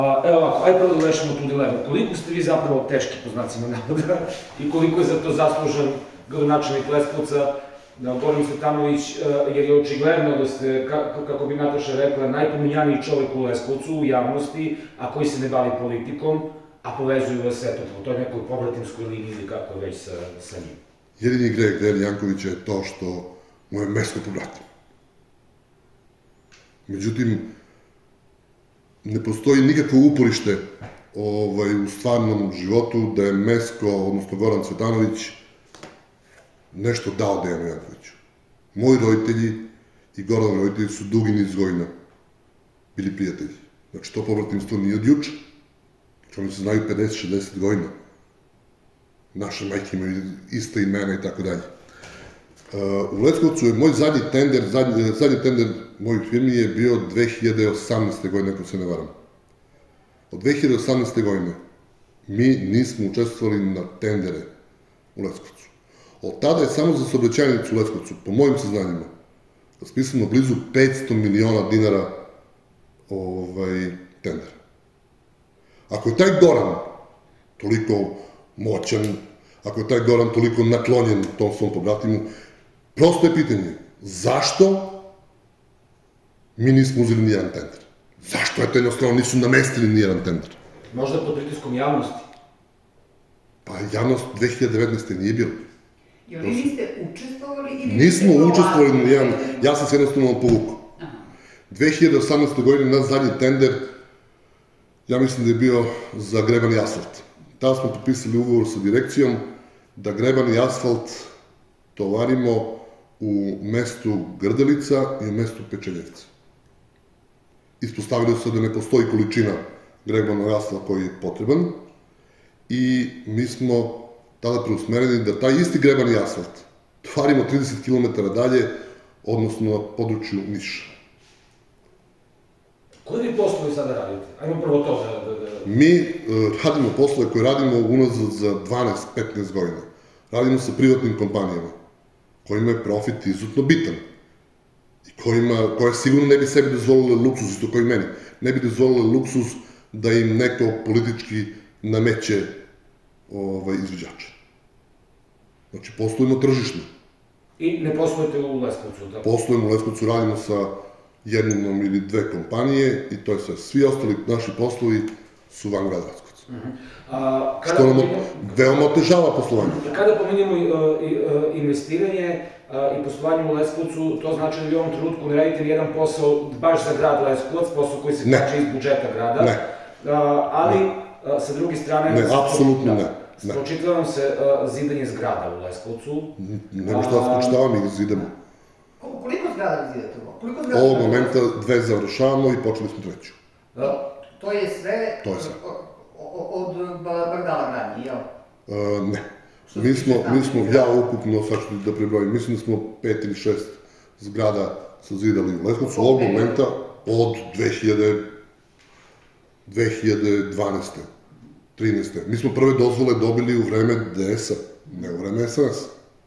Evo ovako, ajde prvo da rešimo tu dilemu. Koliko ste vi zapravo teški, po znacima navoda, i koliko je za to zaslužen gradonačelnik Leskovca, Goran Cvetanović, jer je očigledno da ste, kako bi Nataša rekla, najpominjaniji čovek u Leskovcu, u javnosti, a koji se ne bavi politikom, a povezuju vas eto po toj nekoj povratimskoj liniji ili kako već sa njim. Jedini greh Dejan Jankovića je to što mu je Mesko povratio. Međutim, ne postoji nikakvo uporište u stvarnom životu da je Mesko, odnosno Goran Cvetanović, nešto dao Dejanu Jankoviću. Moji roditelji i Goranovi roditelji su dugi niz godina bili prijatelji. Znači, to povratimstvo nije od juče. Znači, oni se znaju 50-60 godina. Naše majke imaju ista imena i tako dalje. U Leskovcu je moj zadnji tender mojih firmi je bio 2018. godine, ako se ne varam. Od 2018. godine mi nismo učestvovali na tendere u Leskovcu. Od tada je samo za saobraćajnicu u Leskovcu, po mojim saznanjima, raspisano blizu 500 miliona dinara tendera. Ako je taj Goran toliko moćan, ako je taj Goran toliko naklonjen tom svom pobratimu, prosto je pitanje, zašto mi nismo uzeli nijedan tender? Zašto je to jednostavno nisu namestili nijedan tender? Možda pod pritiskom javnosti? Pa javnost 2019. nije bilo. Jel vi niste učestvovali ili... Nismo učestvovali na nijedan, ja sam se jednostavno povukao. 2018. godine naš zadnji tender, ja mislim da je bio za grebani asfalt. Tada smo potpisali ugovor sa direkcijom da grebani asfalt tovarimo u mestu Grdelica i u mestu Pečeljevca. Ispostavili se da ne postoji količina grebanog asfalta koji je potreban i mi smo tada preusmereni da taj isti grebani asfalt tovarimo 30 km dalje, odnosno na području Niša. Koje vi poslovi sada radite? Ajmo prvo to da... Mi radimo poslove koje radimo unazad za 12-15 godina. Radimo sa privatnim kompanijama, kojima je profit izuzetno bitan. I koje sigurno ne bi sebi dozvolile luksuz, isto kao i meni. Ne bi dozvolile luksuz da im neko politički nameće izvođača. Znači, poslujemo tržišno. I ne poslujete u Leskovcu, da? Poslujemo u Leskovcu, radimo sa jednom ili dve kompanije i to je sve. Svi ostali naši poslovi su van grada Leskovca. Što nam veoma otežava poslovanje. Kada pominjemo investiranje i poslovanje u Leskovcu, to znači da vi u ovom trenutku ne radite nijedan posao baš za grad Leskovac, posao koji se tiče iz budžeta grada. Ne. Ali, sa druge strane... Ne, apsolutno ne. Spočitava se zidanje zgrada u Leskovcu. Nemo što da spočitavam, ih zidamo. Koliko zgrada zidate ovo? Ovog momenta 2 završavamo i počeli smo 3. To je sve? To je sve. Od Bagdala gradnje, jel? Ne. Mi smo, ja ukupno, sad ću da prebrojim, mislim da smo 5 ili 6 zgrada sazidali u Leskovcu. Ovog momenta od 2012. 13. Mi smo prve dozvole dobili u vreme DS-a, ne u vreme SNS-a.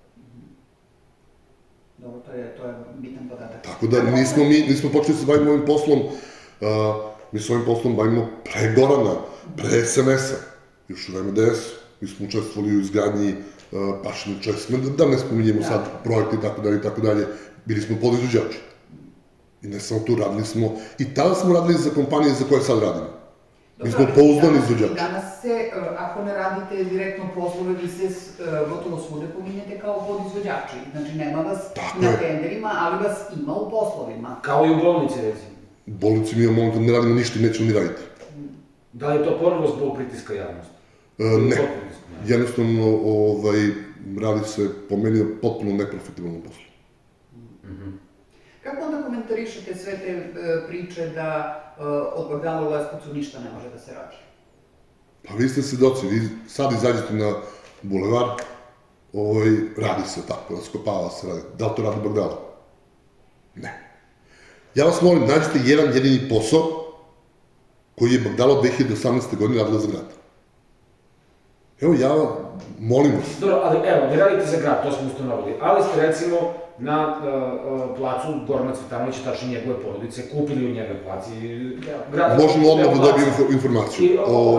Dobro, to je bitan podatak. Tako da nismo počeli se bavimo ovim poslom, mi se ovim poslom bavimo pre Gorana, pre SNS-a, još u vreme DS-a. Mi smo učestvovali u izgradnji pašine česme, da ne spominjemo sad projekte i tako dalje, bili smo podizvođači. I ne samo tu, radili smo, i tada smo radili za kompanije za koje sad radimo. Mi smo pouzdani izvođači. Danas se, ako ne radite direktno poslove, vi se gotovo svude pominjete kao podizvođači. Znači, nema vas na tenderima, ali vas ima u poslovima. Kao i u bolnici, recimo. U bolnici mi imamo, ne radimo ništa i nećemo ni raditi. Da li je to ponovo zbog pritiska javnosti? Ne. Jednostavno, radi se po meni potpuno neprofitabilnom poslu. Kako onda komentarišete sve te priče da od Bagdala u Leskovcu ništa ne može da se radi? Pa vi ste svedoci, vi sad izađete na bulevar, radi se tako, raskopava se, radi. Da li to radi Bagdala? Ne. Ja vas molim, nađite jedan jedini posao koji je Bagdala od 2018. godine radila za grad. Evo, ja molim vas. Dobro, ali evo, ne radite za grad, to smo ustanovili, ali ste recimo na placu Gorana Cvetanovića, tačnije njegove porodice, kupili u njega plac i grad... Možemo odmah da dobijem informaciju.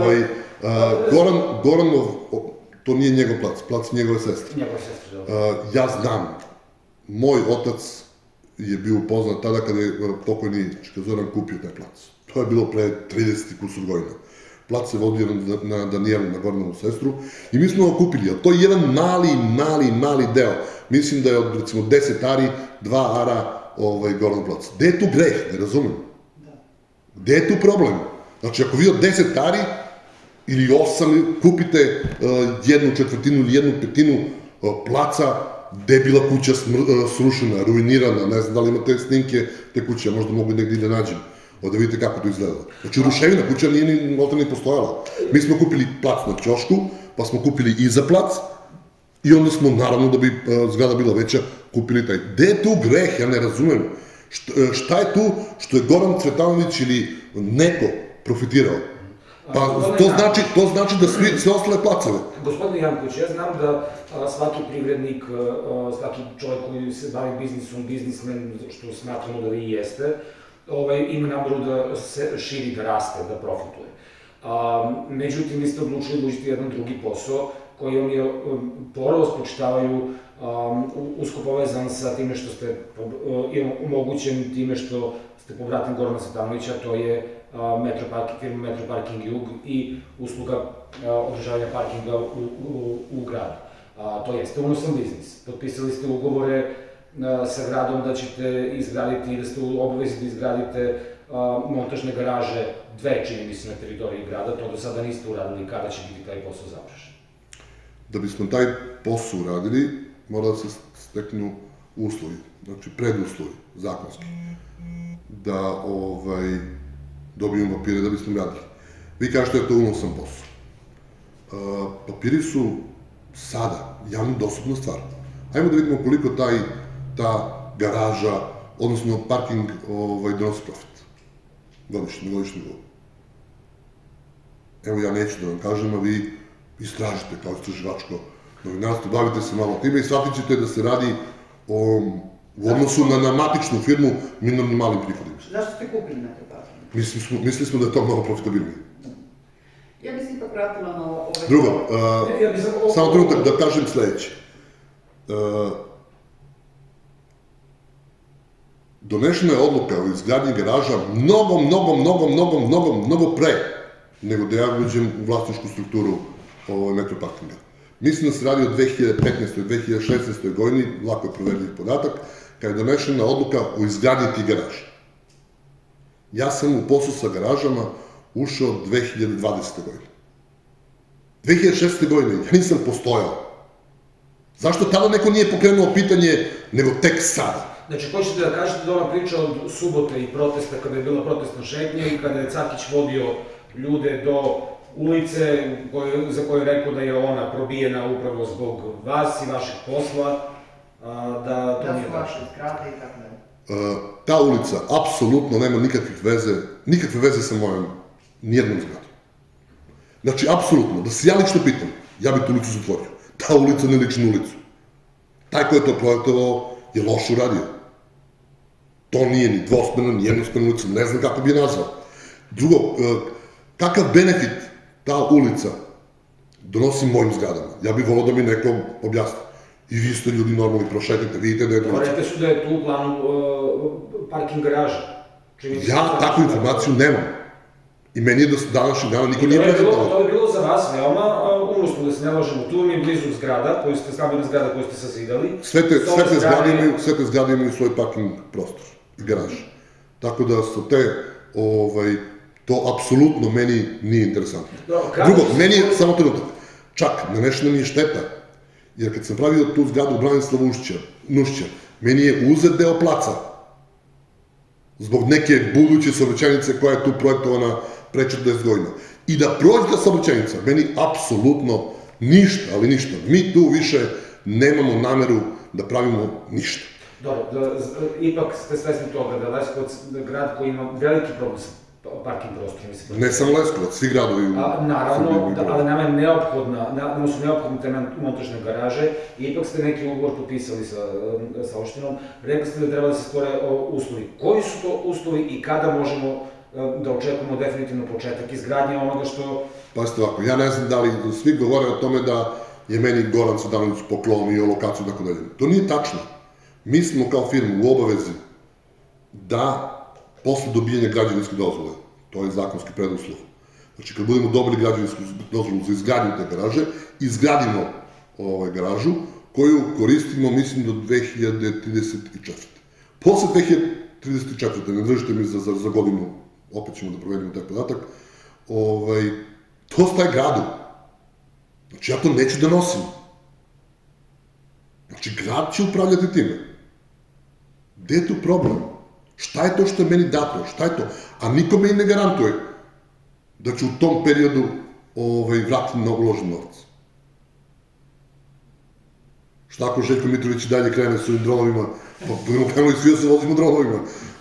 Goranov, to nije njegov plac njegove sestre. Njegove sestre, ja znam, moj otac je bio upoznat tada kada je pokojni Čika Zoran kupio taj plac. To je bilo pre 30 kusur godina. Plac se vodio na Danijelu, na Goranovu sestru, i mi smo ga kupili, a to je jedan mali deo. Mislim da je od, recimo, 10 ari, 2 ara Goranov plac. Gde je tu greh, ne razumem? Gde je tu problem? Znači, ako vi od 10 ari ili 8 kupite 1/4 ili 1/5 placa, gde je bila kuća srušena, ruinirana, ne znam da li imate snimke te kuće, možda mogu negdje da nađem, da vidite kako to izgleda. Znači, ruševina kuća nije ni postojala. Mi smo kupili plac na ćošku, pa smo kupili iza plac, i onda smo, naravno, da bi zgrada bila veća, kupili taj. Gde je tu greh, ja ne razumem. Šta je tu što je Goran Cvetanović ili neko profitirao? Pa to znači da sve ostale placeve. Gospodine Janković, ja znam da svaki privrednik, svaki čovjek koji se bavi biznisom, biznismen, što smatramo da vi jeste, ima nameru da se širi, da raste, da profituje. Međutim, vi ste odlučili da uđete jedan drugi posao, koji vam je prvo spočitavaju usko povezan sa time što ste omogućen time što ste pobratim Gorana Cvetanovića, to je firma Metro Parking Jug i usluga održavanja parkinga u gradu. To jeste unosan biznis. Potpisali ste ugovore sa gradom da ćete izgraditi, da ste u obavezi da izgradite montažne garaže, 2 čini mi se na teritoriji grada, to do sada niste uradili. Kada će biti taj posao završen? Da bismo taj posao uradili, mora da se steknu uslovi, znači preduslovi, zakonski, da dobijemo papire da bismo radili. Vi kažete da je to unosan posao. Papiri su sada javno dostupna stvar. Ajmo da vidimo koliko ta garaža, odnosno parking, donosi profit. Godišnji nivou. Evo, ja neću da vam kažem, a vi istražite kao istraživačko novinarstvo, bavite se malo time i shvatit ćete da se radi u odnosu na matičnu firmu minornim malim prihodima. Zašto ste kupili na to parking? Mislili smo da je to mnogo profitabilnije. Ja bi se ipak vratila na ove... Drugo, samo trenutak da kažem sledeće. Donešena je odluka o izgradnji garaža mnogo pre nego da ja uđem u vlasničku strukturu Metro Parkinga. Mislim da se radi o 2015. i 2016. godini, lako je proverljiv podatak, kada je donešena odluka o izgradnji tih garaža. Ja sam u posao sa garažama ušao 2020. godine. 2016. godine ja nisam postojao. Zašto tada neko nije pokrenuo pitanje, nego tek sada? Znači, hoćete da kažete da ona priča od subote i protesta, kada je bila protestna šetnja i kada je Cakić vodio ljude do ulice za koju je rekao da je ona probijena upravo zbog vas i vašeg posla, da to nije tačno. Da su vaše zgrade i tako dalje. Ta ulica apsolutno nema nikakve veze sa mojom nijednom zgradom. Znači, apsolutno, da se ja lično pitam, ja bi tu ulicu zatvorio. Ta ulica ne liči na ulicu. Taj ko je to projektovao je loše uradio. To nije ni dvosmerna, ni jednosmerna ulica, ne znam kako bi je nazvao. Drugo, kakav benefit ta ulica donosi mojim zgradama? Ja bih volao da mi neko objasni. I vi ste ljudi normalni, prošetajte, vidite da je ulica. Rekli su da je tu u planu parking garaža. Ja takvu informaciju nemam. I meni je do današnjeg dana niko nije prezentovao. To je bilo za vas veoma unosno, da se ne lažemo. Tu mi je blizu zgrada, stambena zgrada koju ste sazidali. Sve te zgrade imaju svoj parking prostor i garaž. Tako da su to apsolutno meni nije interesantno. Drugo, meni je, samo trenutak, čak nanešena mi je šteta, jer kad sam pravio tu zgradu Branislava Nušća, meni je uzet deo placa zbog neke buduće saobraćajnice koja je tu projektovana pre 40 godina. I da prođe ta saobraćajnica, meni apsolutno ništa, ali ništa. Mi tu više nemamo nameru da pravimo ništa. Dobro, ipak ste svesni toga da Leskovac je grad koji ima veliki problem sa parking prostora, mislim. Ne samo Leskovac, svi gradovi u Naravno, ali nama je nama su neophodne te montažne garaže i ipak ste neki ugovor potpisali sa opštinom. Rekli ste da treba da se stvore uslovi. Koji su to uslovi i kada možemo da očekujemo definitivno početak izgradnje onoga što... Pazite ovako, ja ne znam da li svi govore o tome da je meni Goran Cvetanović poklonio lokaciju i tako dalje. To nije tačno. Mi smo kao firma u obavezi da posle dobijanja građevinske dozvole, to je zakonski preduslov. Znači, kad budemo dobili građevinsku dozvolu za izgradnju te garaže, izgradimo garažu koju koristimo, mislim, do 2034. Posle 2034. ne držite mi za godinu, opet ćemo da proverimo taj podatak, to staje gradu. Znači, ja to neću da nosim. Znači, grad će upravljati time. Gde je tu problem? Šta je to što je meni dato? Šta je to? A niko me i ne garantuje da ću u tom periodu vratiti na uložen novac. Šta ako Željko Mitrović i dalje krene s ovim dronovima? Pa budemo krenuli svi da se vozimo dronovima.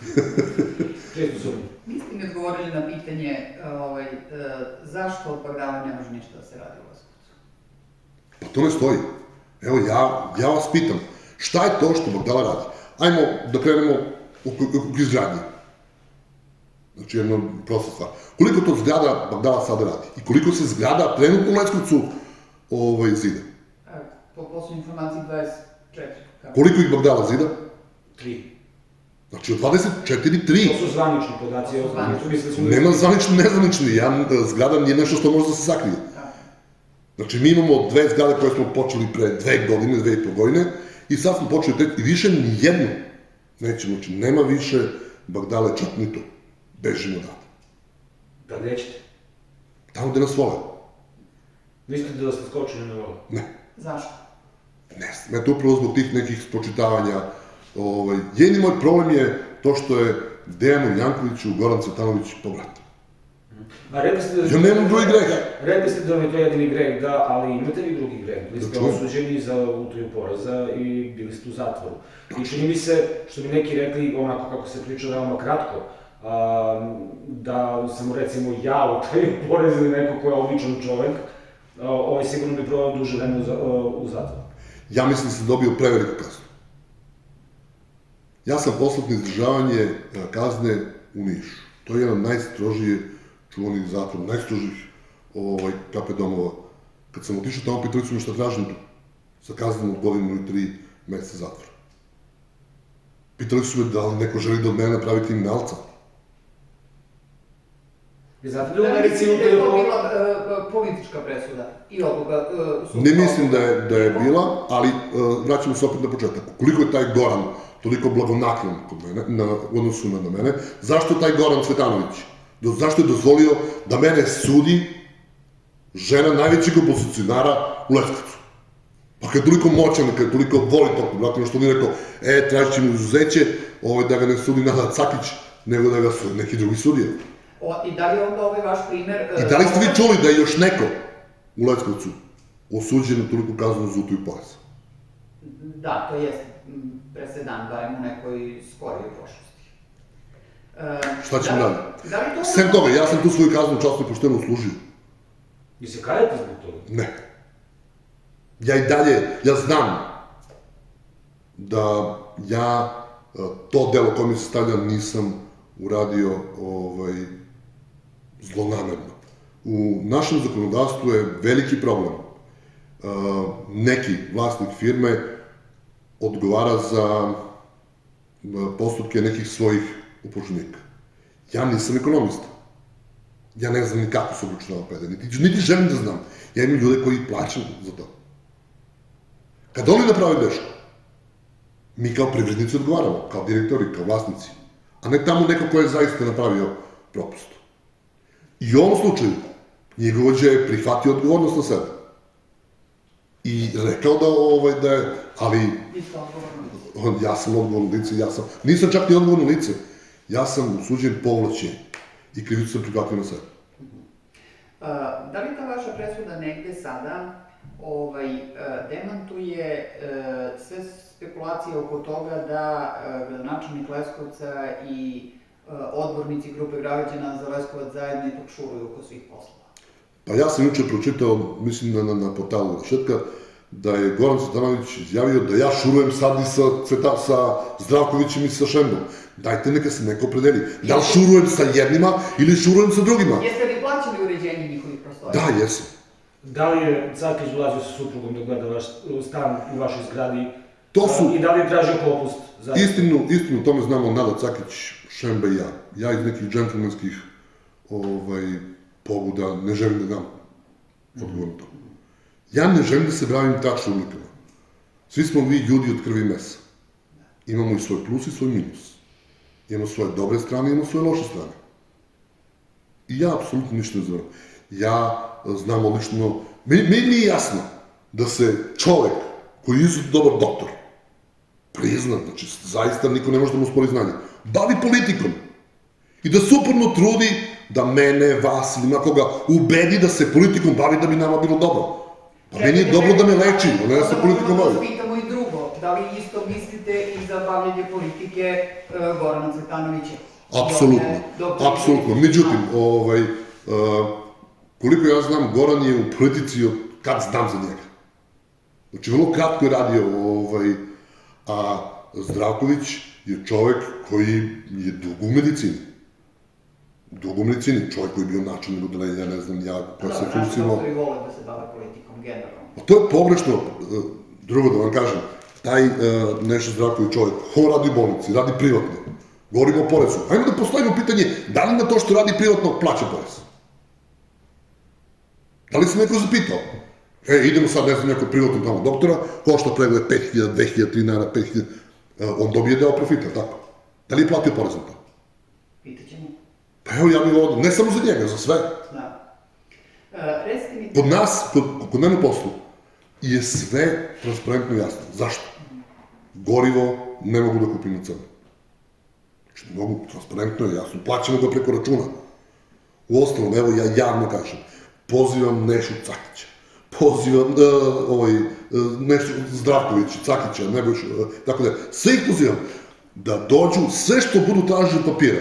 Niste mi odgovorili na pitanje zašto od Bagdala ne može ništa da se radi u Leskovcu? Pa to ne stoji. Evo, ja vas pitam, šta je to što Bagdala radi? Ajmo da krenemo u izgradnji. Znači, jedna prosta stvar. Koliko to zgrada Bagdala sada radi? I koliko se zgrada trenutno u Leskovcu zida? Po poslednjoj informaciji 24. Koliko ih Bagdala zida? 3. Znači, od 24, 3. To su zvanični podaci. Nema zvanični, nezvanični. Zgrada nije nešto što može da se sakrije. Znači, mi imamo dve zgrade koje smo počeli pre 2 godine, 2,5 godine, i sad smo počeli i više ni jednu nećemo, znači, nema više Bagdale, čak ni to. Bežimo odavde. Da nećete? Tamo gde nas vole. Mislite da ste skočili na vole? Ne. Zašto? Ne znam, eto upravo zbog tih nekih spočitavanja. Jedini moj problem je to što je Dejanu Jankoviću Goran Cvetanović pobrat. Ja nemam drugi greh. Rekli ste da vam je to jedini greh, da, ali imate li drugi greh? Bili ste osuđeni za utaju poraza i bili ste u zatvoru. I čini mi se, što bi neki rekli, onako kako se priča veoma kratko, da sam recimo ja utaju porez ili neko ko je običan čovek, sigurno bi provao duže vreme u zatvoru. Ja mislim da sam dobio preveliku kaznu. Ja sam poslat na izdržavanje kazne u Nišu. To je jedan najstrožije čuvanih zatvora, najstrožih KP domova. Kad sam otišao tamo, pitali su me šta tražim tu, sa kaznom od godinu i 3 meseca zatvora. Pitali su me da li neko želi da od mene napravi kriminalca. I znate da u Americi je to bila politička presuda i ovoga... Ne mislim da je bila, ali vraćamo se opet na početak. Koliko je taj Goran toliko blagonaklon kod mene, u odnosu na mene, zašto je taj Goran Cvetanović? Zašto je dozvolio da mene sudi žena najvećeg opozicionara u Leskovcu? Pa kad je toliko moćan, kad je toliko voli tog brata, što on je rekao, tražit ćemo izuzeće da ga ne sudi Nada Cakić, nego da ga sudi neki drugi sudija. I da li je onda ovaj vaš primer... I da li ste vi čuli da je još neko u Leskovcu osuđen na toliko kaznu za utaju poreza? Da, to jest presedan, barem u nekoj skorijoj prošlosti. Šta ćemo dalje? Sem toga, ja sam tu svoju kaznu časno i pošteno uslužio. I se kajete zbog toga? Ne. Ja i dalje, ja znam da ja to delo koje mi se stavlja nisam uradio zlonamerno. U našem zakonodavstvu je veliki problem. Neki vlasnik firme odgovara za postupke nekih svojih upošljenika. Ja nisam ekonomista. Ja ne znam ni kako se obračunava PDV, niti želim da znam. Ja imam ljude koji plaćam za to. Kad oni naprave grešku, mi kao privrednici odgovaramo, kao direktori, kao vlasnici, a ne tamo neko ko je zaista napravio propust. I u ovom slučaju, njegovođa je prihvatio odgovornost na sebe. I rekao da je, ali... Ja sam odgovorno lice, nisam čak ni odgovorno lice, ja sam osuđen po ovlašćenju i krivicu sam prihvatio na sebe. Da li ta vaša presuda negde sada demantuje sve spekulacije oko toga da gradonačelnik Leskovca i odbornici grupe građana za Leskovac zajedno ipak šuruju oko svih poslova. Pa ja sam juče pročitao, mislim na portalu Rešetka, da je Goran Cvetanović izjavio da ja šurujem sad i sa Zdravkovićem i sa Šembom. Dajte, neka se neko opredeli. Da li šurujem sa jednima ili šurujem sa drugima? Jeste li plaćali uređenje njihovih prostorija? Da, jesam. Da li je Cakić ulazio sa suprugom da gleda vaš stan u vašoj zgradi i da li je tražio popust? Istinu, tome znamo Nada Cakić, Šemba i ja. Ja iz nekih džentlmenskih pobuda ne želim da dam odgovor na to. Ja ne želim da se bavim tačno ulikama. Svi smo vi ljudi od krvi i mesa. Imamo i svoj plus i svoj minus. Imamo svoje dobre strane, imamo svoje loše strane. I ja apsolutno ništa ne znam. Ja znam odlično... Meni nije jasno da se čovek koji je izuzetno dobar doktor, priznat, znači zaista niko ne može da mu spori znanje, bavi politikom i da se uporno trudi da mene, vas ili nekoga ubedi da se politikom bavi da bi nama bilo dobro. Pa meni je dobro da me leči, a ne da se politikom bavi. Da pitamo i drugo, da li isto mislite i za bavljanje politike Gorana Cvetanovića? Apsolutno. Međutim, koliko ja znam, Goran je u politici od kad znam za njega. Znači, vrlo kratko je radio, a Zdravković je čovek koji je dugo u medicini. Čovjek koji je bio načelnik odeljenja, ne znam ja, koja se funkcionao. Naši doktori vole da se bave politikom, generalno. A to je pogrešno, drugo da vam kažem, taj Neša Zdravković čovjek, on radi u bolnici, radi privatno, govorimo o porezu. Ajmo da postavimo pitanje, da li na to što radi privatno plaća porez? Da li se neko zapitao? Idemo sad, ne znam, nekog privatnog tamo doktora, košta pregled 5.000, 2.000, 3 dinara, 5.000, on dobije deo profita, tako? Da li je platio porez na to? Pitaćemo. Pa evo, ja bih ovdje, ne samo za njega, za sve. Da. Recite mi... Kod nas, kod mene u poslu, je sve transparentno jasno. Zašto? Gorivo ne mogu da kupim na crno. Znači, ne mogu, transparentno je jasno, plaćamo ga preko računa. U ostalom, evo, ja javno kažem, pozivam Nešu Cakića, pozivam Nešu Zdravkovića, Cakića, Nebojšu, tako da, sve ih pozivam da dođu, sve što budu tražili papira,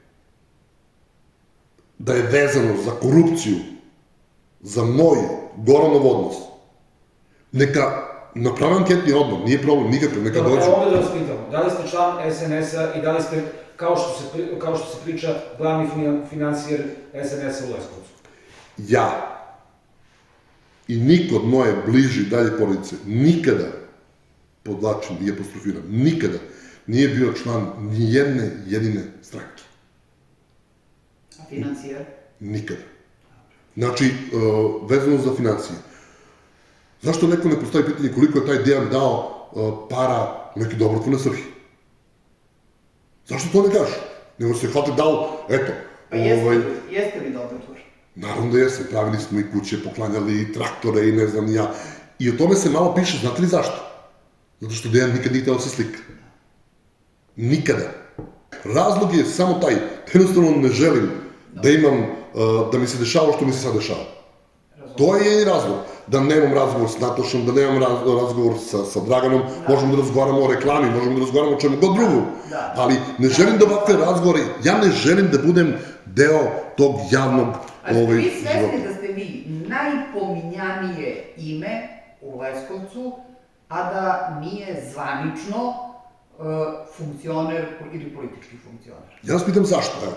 da je vezano za korupciju, za moj Goranov odnos, neka naprave anketni odbor, nije problem nikakav, neka dođu. Dobro, ovdje da vas pitamo, da li ste član SNS-a i da li ste, kao što se priča, glavni finansijer SNS-a u Leskovcu? Ja i niko od moje bliže i dalje porodice nikada, podlačim i apostrofiram, nikada nije bio član nijedne jedine stranke. A finansijer? Nikada. Znači, vezano za financije. Zašto neko ne postavi pitanje koliko je taj Dejan dao para u neke dobrotvorne svrhe? Zašto to ne kažu? Nego se hvate dao, eto... Pa jeste li dobrotvor? Naravno da jesam, pravili smo i kuće, poklanjali i traktore i ne znam ni ja. I o tome se malo piše, znate li zašto? Zato što Dejan nikad nije hteo da se slika. Nikada. Razlog je samo taj, jednostavno ne želim da imam, da mi se dešava što mi se sad dešava. To je i razlog. Da nemam razgovor s Natošom, da nemam razgovor sa Draganom, možemo da razgovaramo o reklami, možemo da razgovaramo o čemu god drugu. Ali ne želim da ovakve razgovore, ja ne želim da budem deo tog javnog života. A ste vi svesni da ste vi najpominjanije ime u Leskovcu, a da nije zvanično funkcioner ili politički funkcioner? Ja vas pitam zašto, evo.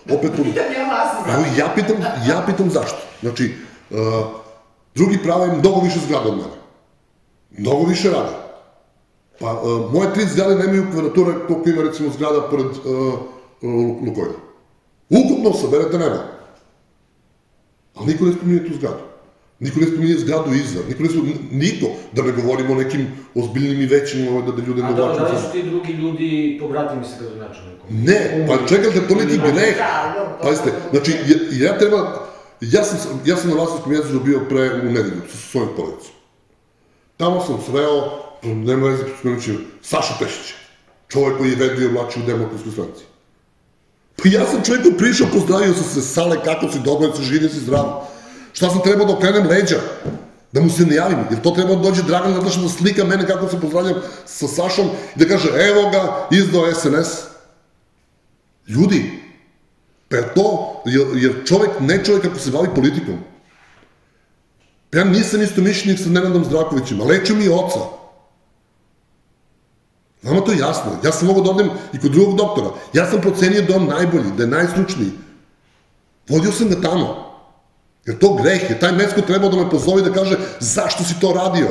Ja pitam zašto. Znači, drugi prava je mnogo više zgrada od mene. Mnogo više rade. Pa, moje 3 zgrade nemaju kvadrature koliko ima, recimo, zgrada pored Lukojna. Ukupno saberete nema. Ali niko ne spominje tu zgradu. Niko ne spominje zgradu iza. Niko, da ne govorimo o nekim ozbiljnim i većim, da ljude ne vlačim. A da li su ti drugi ljudi pobratili se gradonačelnikom? Ne, pa čekajte, to neki greh. Pazite, znači, ja treba... Ja sam na Vlasinskom jezeru bio pre u nedelju sa svojim porodicom. Tamo sam sreo, nema veze spomenući, Saša Pešića, čovjek koji je vedrio vlači u Demokratskoj stranci. Pa ja sam čovjeku prišao, pozdravio sam se, Sale, kako si, dobro, si živio, si zdravo. Šta sam trebao da okrenem leđa, da mu se ne javim, jer to treba da dođe Dragan Nataša da slika mene kako se pozdravljam sa Sašom i da kaže, evo ga, izdao SNS. Ljudi, pa je to, jer ne čovek ako se bavi politikom. Ja nisam isto mišljenik sa Nenadom Zdravkovićem, a lečio mi je oca. Vama to je jasno. Ja sam mogao da odem i kod drugog doktora. Ja sam procenio da je on najbolji, da je najstručniji. Vodio sam ga tamo. Jer to greh je. Taj Mecko trebao da me pozove i da kaže zašto si to radio.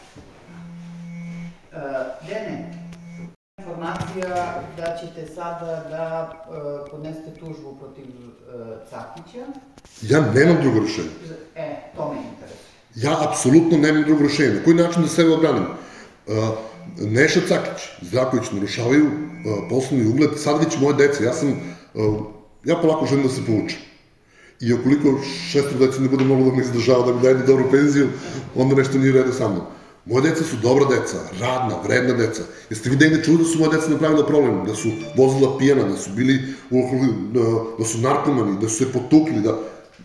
Dene, informacija da ćete sada da podnesete tužbu protiv Cakića. Ja nemam drugo rešenje. To me interesuje. Ja apsolutno nemam drugo rešenje. Na koji način da sebe odbranim? Neša Cakić, Zdravković narušavaju poslovni ugled, sad već moje dece. Ja polako želim da se povučem. I ukoliko 6 dece ne bude moglo da me izdržava, da mi daje dobru penziju, onda nešto nije u redu sa mnom. Moje deca su dobra deca, radna, vredna deca. Jeste vi negde čuli da su moje deca napravila problem, da su vozila pijana, da su bili da su narkomani, da su se potukli, da...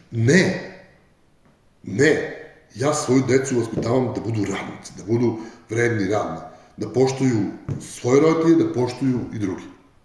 Ne. Ja svoju decu vaspitavam da budu radnici, da budu vredni i radni, da poštuju svoje roditelje, da poštuju i drugi.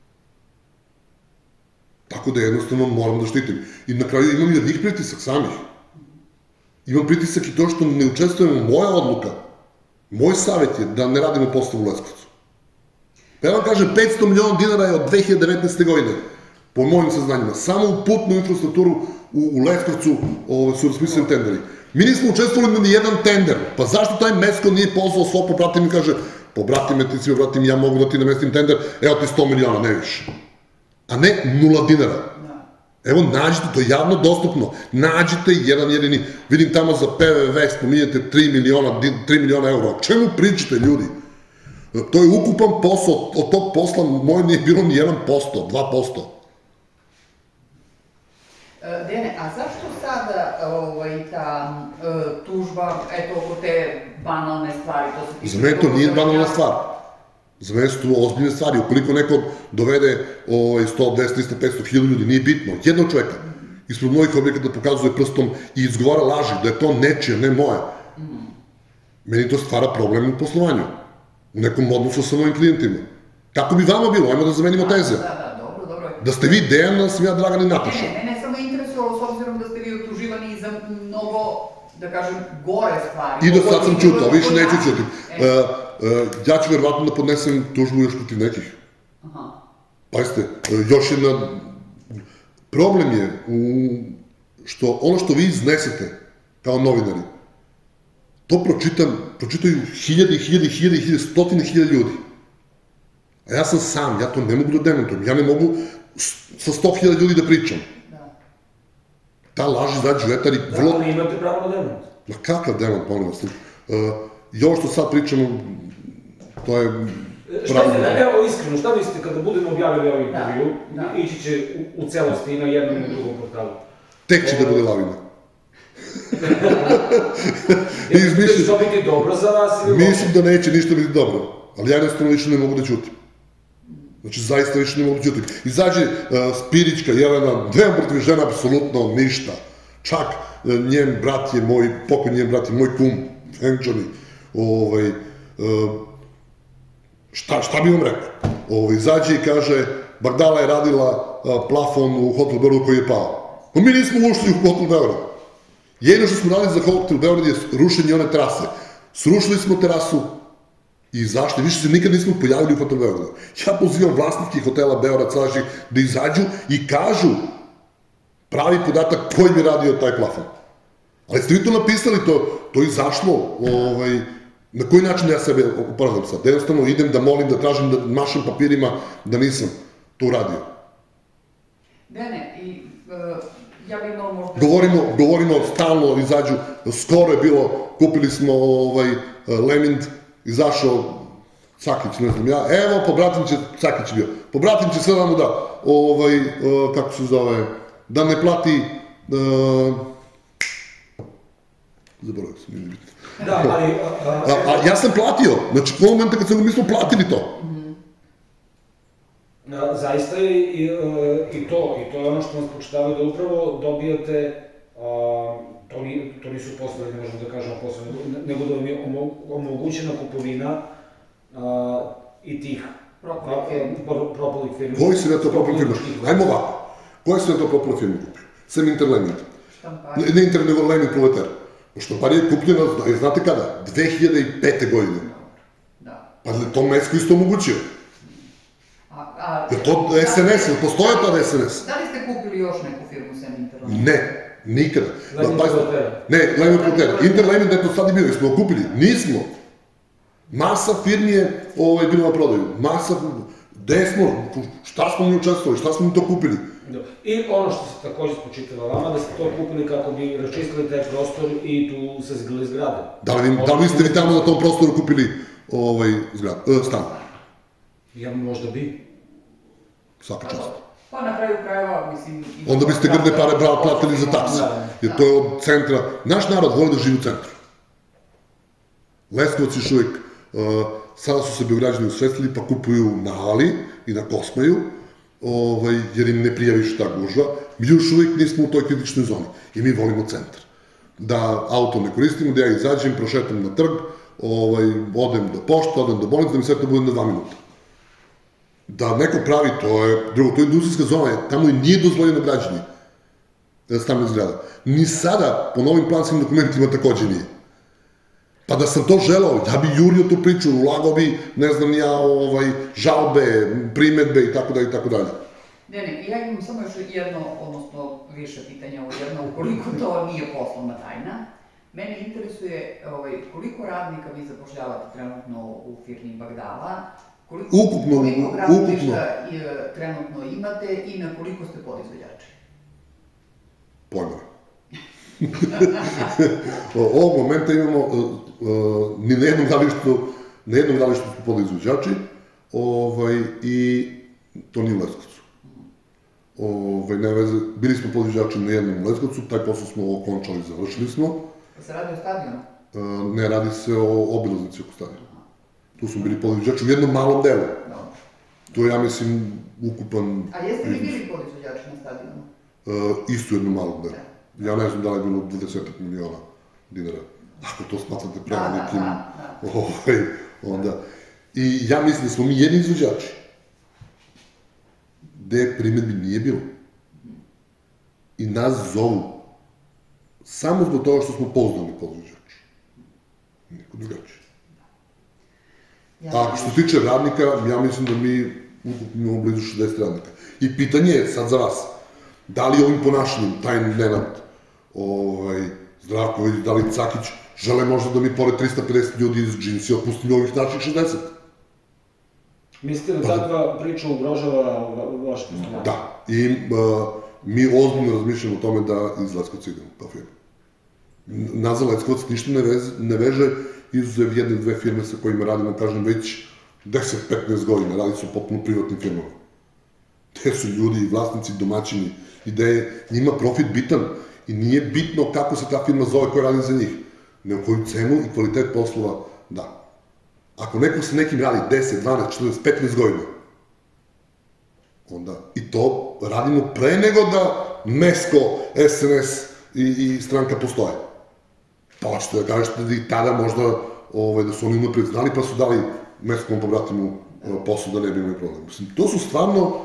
Tako da jednostavno moram da štitim. I na kraju imam i od njih pritisak samih. Imam pritisak i to što ne učestvujemo, moja odluka, moj savjet je da ne radimo postavu u Leskovcu. Pa ja vam kažem, 500 miliona dinara je od 2019. godine, po mojim saznanjima, samo u putnu infrastrukturu u Leskovcu su raspisani tenderi. Mi nismo učestvovali na nijedan tender, pa zašto taj Mecko nije pozvao svog pobratima i kaže, pobratime ti svi, obratim, ja mogu da ti namestim tender, evo ti 100 miliona, ne više. A ne 0 dinara. Evo, nađite, to je javno dostupno, nađite jedan jedini, vidim tamo za PVV spominjete 3 miliona eura, o čemu pričate ljudi? To je ukupan posao, od tog posla moj nije bilo ni 1%, 2%. Dene, a zašto sada ta tužba, eto, oko te banalne stvari, to se... Za mene to nije banalna stvar. Za mene su to ozbiljne stvari. Ukoliko neko dovede 100, 10, 300, 500 hiljada ljudi, nije bitno, jednog čoveka, ispred mojih objekata pokazuje prstom i izgovara laži, da je to nečija, ne moja. Meni to stvara problem u poslovanju, u nekom odnosu sa mojim klijentima. Kako bi vama bilo? Ajmo da zamenimo teze. Da, dobro. Da ste vi Dejan, da sam ja Dragan i Nataša. Ne, samo me interesovalo, s obzirom da ste vi otuživani za mnogo, da kažem, gore stvari. I do sad sam čutao, više neću čutim. Ja ću verovatno da podnesem tužbu još protiv nekih. Pazite, još jedna... Problem je što ono što vi iznesete kao novinari, to pročitaju hiljade, stotine hiljada ljudi. A ja sam sam, ja to ne mogu da demantujem, ja ne mogu sa 100.000 ljudi da pričam. Ta laž izađe u etar i vrlo... Da, ali imate pravo na demant. Ma kakav demant, molim vas. I ovo što sad pričamo, to je... Evo iskreno, šta mislite kada budemo objavili ovaj intervju, ići će u celosti i na jednom i na drugom portalu? Tek će da bude lavina. Mislite da će to biti dobro za vas ili loše? Mislim da neće ništa biti dobro, ali ja jednostavno više ne mogu da ćutim. Znači, zaista više ne mogu da ćutim. Izađe Spirićka Jelena, nemam protiv žena apsolutno ništa. Čak njen brat je moj, pokoj njen brat je moj kum, Fengčani. Šta bi vam rekao? Izađe i kaže, Bagdala je radila plafon u Hotel Beograd koji je pao. No mi nismo ušli u Hotel Beograd. Jedino što smo radili za Hotel Beograd je rušenje one terase. Srušili smo terasu i izašli. Više se nikad nismo pojavili u Hotel Beograd. Ja pozivam vlasnike hotela Beograd Salaši da izađu i kažu pravi podatak koji bi radio taj plafon. Ali ste vi to napisali, to je izašlo, na koji način ja sebe upravljam sad? Jednostavno idem da molim, da tražim, da mašem papirima da nisam to uradio. Ne, i ja bih imao možda... Govorimo, stalno izađu, skoro je bilo, kupili smo Lemind, izašao Cakić, ne znam ja, evo, pobratim će, Cakić bio, pobratim će sve vam da, kako se zove, da ne plati, zaboravio sam, nije bitno. Da, ali... A ja sam platio, znači u momenta kad mi smo platili to. Zaista je i to je ono što nas počitavaju da upravo dobijate, to nisu poslovi, ne možemo da kažemo poslovi, nego da vam je omogućena kupovina i tih propalih firmi. Koji si na to propali firma? Ajmo ovako. Koji si na to propali firma kupio? Sem Interlemint. Štampari. Ne Inter, nego Lemint Proletar. Štamparija je kupljena, znate kada? 2005. godine. Da. Pa to Mesko isto omogućio. Je to SNS, ili postoje tada SNS? Da li ste kupili još neku firmu sem Interlemint? Ne, nikada. Lemint Proletar. Ne, Lemint Proletar. Interlemint, eto sad je bio, smo kupili. Nismo. Masa firmi je bilo na prodaju. Masa, gde smo, šta smo mi učestvovali, šta smo mi to kupili? I ono što se takođe spočitava vama, da ste to kupili kako bi raščistili taj prostor i tu sazidali zgrade. Da li ste vi tamo na tom prostoru kupili stan? Ja možda bi. Svaka čast. Pa na kraju krajeva, mislim... Onda biste grdne pare platili za taksi. Jer to je od centra. Naš narod voli da živi u centru. Leskovac još uvijek, sada su se Beograđani usvetlili pa kupuju na Ali i na Kosmaju, jer im ne prija više ta gužva. Mi još uvijek nismo u toj kritičnoj zoni i mi volimo centar. Da auto ne koristimo, da ja izađem, prošetam na trg, odem do pošte, odem do bolnice, da mi sve to bude na 2 minuta. Da neko pravi, to je industrijska zona, tamo i nije dozvoljeno građenje stambenih zgrada. Ni sada, po novim planskim dokumentima, takođe nije. Pa da sam to želeo, ja bi jurio tu priču, ulagao bi, ne znam ja, žalbe, primetbe i tako dalje, i tako dalje. Ne, ja imam samo još jedno, odnosno više pitanja o jedno, ukoliko to nije poslovna tajna. Mene interesuje koliko radnika vi zapošljavate trenutno u firmi Bagdala, koliko gradilišta trenutno imate i na koliko ste podizvođači? Pojma. Ovog momenta imamo, ni na jednom gradilištu smo podizvođači, i to nije u Leskovcu. Bili smo podizvođači na jednom u Leskovcu, taj posao smo okončali, završili smo. Se radi o stadionu? Ne, radi se o obilaznici oko stadiona. Tu smo bili podizvođači u jednom malom delu. To je, ja mislim, ukupan... A jeste li bili podizvođači na stadionu? Isto u jednom malom delu. Ja ne znam da li je bilo 20 miliona dinara. Ako to smatrate prevelikim, onda... I ja mislim da smo mi jedni izvođači, gde primetbi nije bilo. I nas zovu samo zbog toga što smo pouzdani podizvođači. Niko drugačiji. A što se tiče radnika, ja mislim da mi imamo blizu 60 radnika. I pitanje je sad za vas, da li ovim ponašanjem, taj Nenad, Zdravković, da li Cakić, žele možda da mi pored 350 ljudi iz džinsi otpustimo ovih naših 60? Mislite da takva priča ugrožava vaše poslovanje? Da, i mi ozbiljno razmišljamo o tome da iz Leskovca idemo kao firma. Nas za Leskovac ništa ne veže, izuzev jedne, dve firme sa kojima radimo, kažem, već 10-15 godina, radi su potpuno privatnim firmama. Te su ljudi, vlasnici, domaćini, i da je njima profit bitan i nije bitno kako se ta firma zove koja radi za njih, nego koju cenu i kvalitet poslova da. Ako neko sa nekim radi 10, 12, 14, 15 godina, onda i to radimo pre nego da Mesko, SNS i stranka postoje. Pa hoćete da kažete da i tada možda da su oni unapred znali pa su dali Meskom pobratimu posao da ne bi imali problem. Mislim, to su stvarno,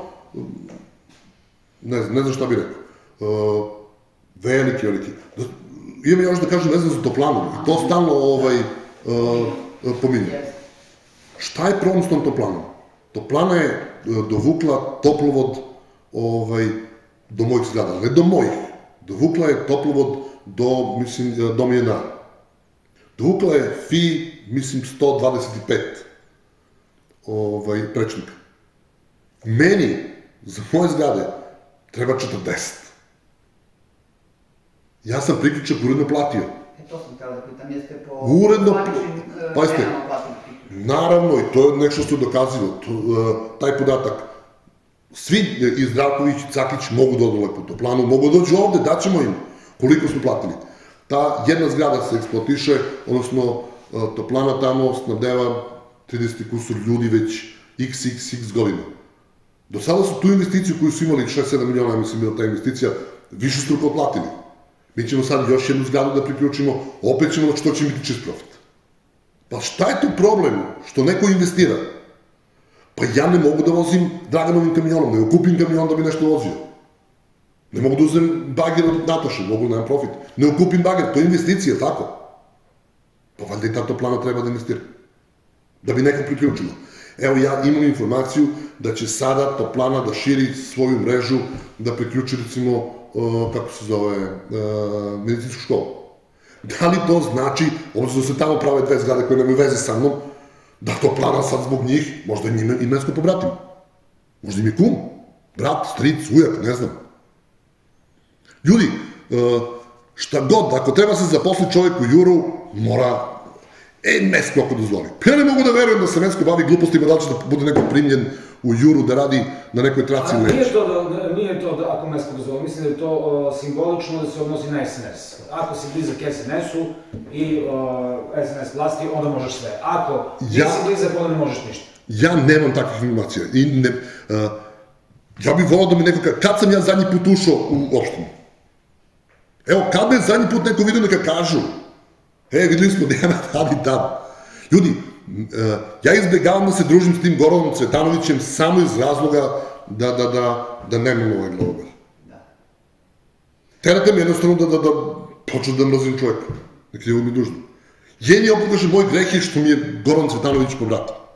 ne znam šta bih rekao, veliki. Imam još da kažem, ne znam za Toplanu, i to stalno pominjem. Šta je problem s tom Toplanom? Toplana je dovukla toplovod do mojih zgrada, ne do mojih. Dovukla je toplovod do, mislim, do Mijena. Dovukla je FI, mislim, 125 prečnika. Meni, za moje zgrade, treba 40. Ja sam priključak uredno platio. To sam htjela da pitam, jeste po uredno, zvaničnim cenama platili priključak? Naravno, i to je nešto što je dokazivo, taj podatak. Svi, i Zdravković i Cakić, mogu da odu lepo u Toplanu, mogu da dođu ovde, daćemo im koliko smo platili. Ta jedna zgrada se eksploatiše, odnosno Toplana tamo snabdeva 30 kusur ljudi već xxx godina. Do sada su tu investiciju koju su imali 6-7 miliona, mislim, bila ta investicija, više struko otplatili. Mi ćemo sad još jednu zgradu da priključimo, opet ćemo, što će biti čist profit. Pa šta je tu problem što neko investira? Pa ja ne mogu da vozim Draganovim kamionom, nego kupim kamion da bi nešto vozio. Ne mogu da uzem bager od Nataše, mogu da nemam profit. Ne kupim bager, to je investicija, tako? Pa valjda i ta toplana treba da investira. Da bi neko priključilo. Evo, ja imam informaciju da će sada toplana da širi svoju mrežu, da priključi, recimo, kako se zove, medicinsku školu. Da li to znači, obzirom da se tamo prave dve zgrade koje nemaju veze sa mnom, da toplana sad zbog njih, možda im imensko pobratim. Možda im je kum, brat, stric, ujak, ne znam. Ljudi, šta god, ako treba se zaposli čovjek u Juru, mora Mesko ako dozvoli. Pa ja ne mogu da verujem da se Mesko bavi glupostima, da li će da bude neko primljen u Juru da radi na nekoj traci ili neće. Nije to da ako Mesko dozvoli, mislim da je to simbolično da se odnosi na SNS. Ako si blizak SNS-u i SNS vlasti, onda možeš sve. Ako nisi blizak, onda ne možeš ništa. Ja nemam takvih informacija. Ja bih volao da mi neko kaže, kad sam ja zadnji put ušao u opštinu? Evo, kad me zadnji put neko vidio neka kažu, videli smo Dejana radi tamo. Ljudi, ja izbegavam da se družim s tim Goranom Cvetanovićem samo iz razloga da nemam ovaj glavobar. Terate me jednostavno da počnu da mrzim čoveka. Nek je ovo mi dužno. Jedni opokaže moj greh je što mi je Goran Cvetanović po bratu.